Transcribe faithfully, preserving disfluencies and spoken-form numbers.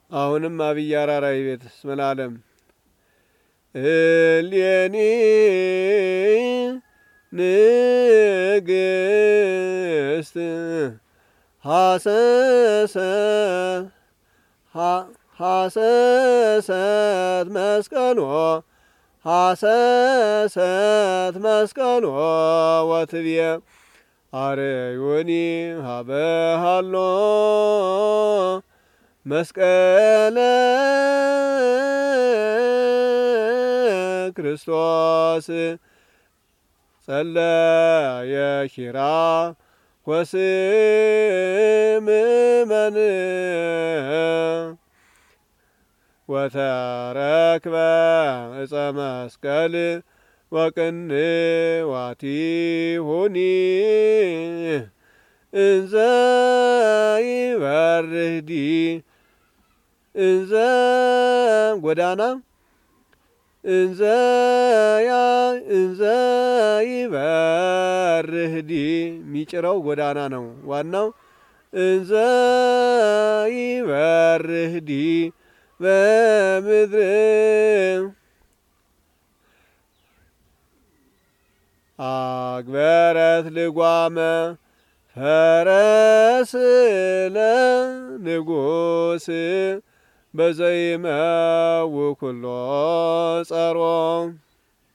አሁንም አብይ አራራይ ቤት ስመላለም እሌኒ ንግስት ሐሰሰ ሐሰሰት መስቀሎ ሐሰሰት መስቀሎ ወትብየ አርዩኒ ሀበሃሎ መስቀለ ክርስቶስ ጸለየ ኪራ ወስምመን ወተረክበ ዕፀ መስቀል ወቅንዋቲሁኒ እንዘ ይበርህዲ እንዘ ጎዳና እንዘ ያ እንዘ ይበርህዲ ሚጭረው ጎዳና ነው ዋናው። እንዘ ይበርህዲ በምድር አግበረት ልጓመ ፈረስ ለንጉስ በዘይመው ኩሎ ጸሮ